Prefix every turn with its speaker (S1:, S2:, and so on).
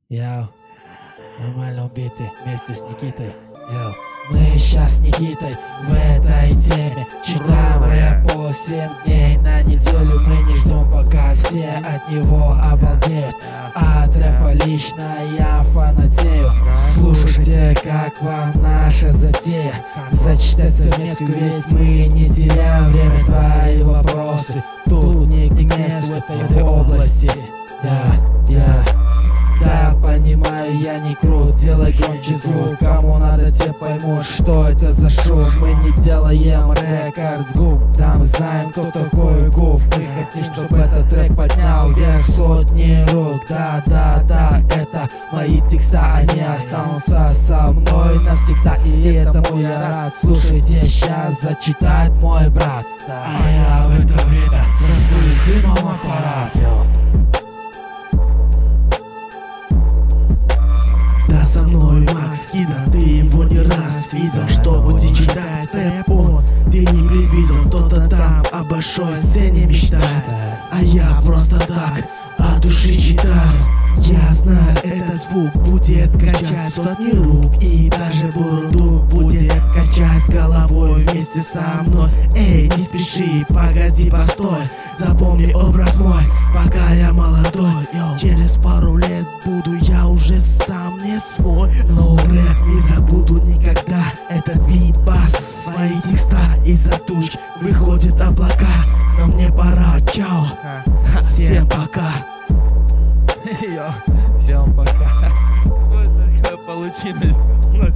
S1: Яу, нормально убиты вместе с Никитой. Яу. Мы сейчас с Никитой в этой теме читаем рэп по 7 дней на неделю. Мы не ждем, пока все от него обалдеют. От рэпа лично я фанатею. Слушайте, как вам наша затея зачитать совместку, ведь мы не теряем время. Твои вопросы тут не к месту в этой области. Да, понимаю, я не крут, делай громче звук. Кому надо, те поймут, что это за шум. Мы не делаем рекорд с губ, да, мы знаем, кто такой Гуф. Мы хотим, чтобы этот трек поднял вверх сотни рук. Да, это мои текста, они останутся со мной навсегда. И этому я рад. Слушайте, сейчас зачитает мой брат. А я в это время раздую с дымом аппарат.
S2: Да, со мной Макс Кидан, ты его не раз видел. Что будет читать рэп он, ты не предвидел. Кто-то там о большой сцене мечтает, а я просто так от души читаю. Я знаю, этот звук будет качать сотни рук, и даже бурундук будет качать головой вместе со мной. Эй, не спеши, погоди, постой, запомни образ мой, пока я молодой. Через пару лет буду я уже сам не свой, но рэп не забуду никогда. Этот бит-бас, свои текста из-за туч выходят облака. Но мне пора, чао, всем пока.
S1: Всем пока. Что такое получилось?